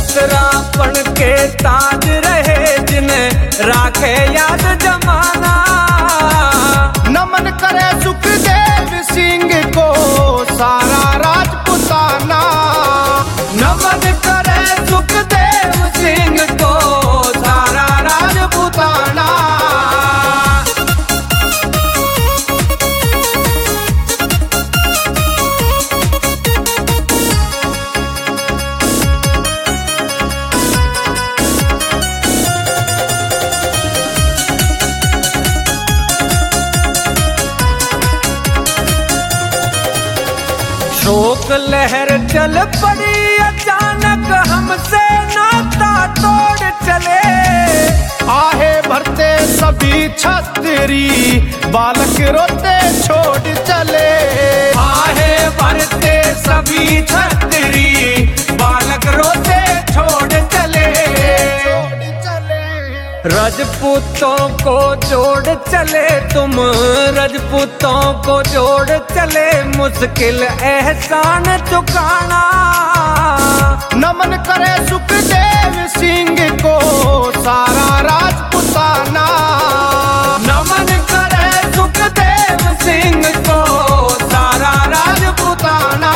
उत्तरापण के ताज रहे जिन्हें राखे याद जमाना। नमन करे सुखदेव सिंह को सारा राजपुताना। नमन करे सुखदेव सिंह को सारा राजपुताना। शोक लहर चल पड़ी अचानक हमसे नाता तोड़ चले। आहे भरते सभी छतरी बालक रोते छोड़ चले। आहे भरते सभी छतरी बालक रोते छोड़ चले। राजपूतों को जोड़ चले तुम राजपूतों को जोड़ चले मुश्किल एहसान चुकाना। नमन करे सुखदेव सिंह को सारा राजपुताना। नमन करे सुखदेव सिंह को सारा राजपुताना।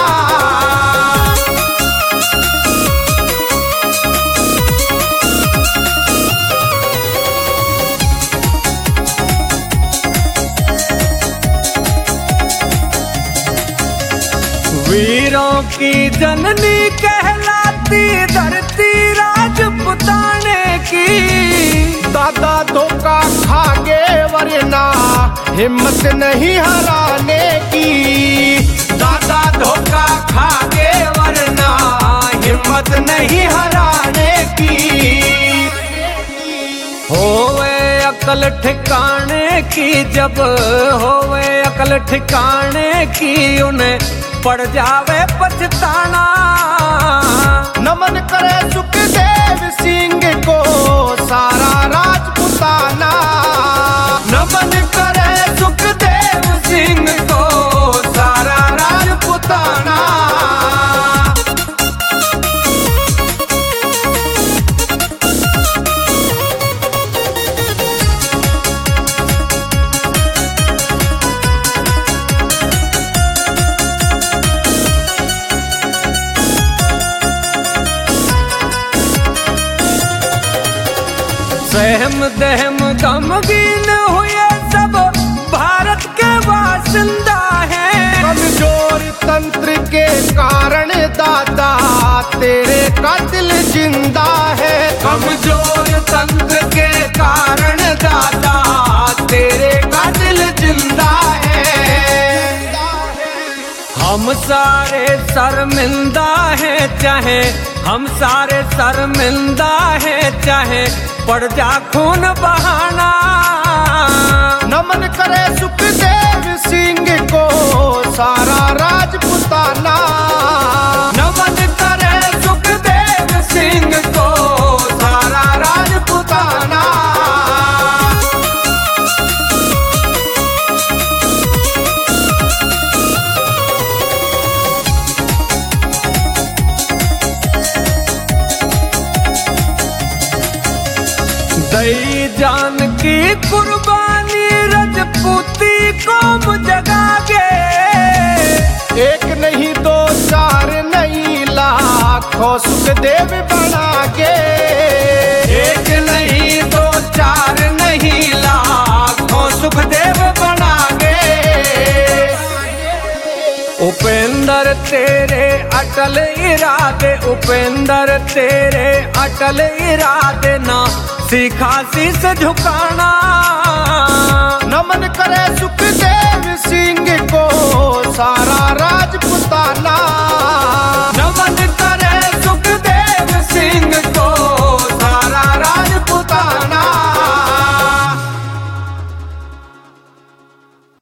वीरों की जननी कहलाती धरती राजपुताने की। दादा धोखा खागे वरना हिम्मत नहीं हराने की। दादा धोखा खागे वरना हिम्मत नहीं हराने की। होवे अकल ठिकाने की जब होवे अकल ठिकाने की उन्हें पड़ जावे पछताना। नमन करे सुखदेव सिंह को सारा राजपुताना। नमन करे सुखदेव सिंह को सारा राजपुताना। सहम दहम गमगीन हुए सब भारत के वासिंदा हैं। कमजोर तंत्र के कारण दादा तेरे का दिल जिंदा है। कमजोर तंत्र के कारण दादा तेरे का दिल जिंदा है। हम सारे शर्मिंदा हैं चाहे हम सारे शर्मिंदा हैं चाहे पड़ जा खून बहाना। लाखों सुखदेव बना के, एक नहीं दो चार नहीं लाखों सुखदेव बना के। उपेंद्र तेरे अटल इरादे, उपेंद्र तेरे अटल इरादे ना सीखा शीश झुकाना। नमन करे सुखदेव सिंह को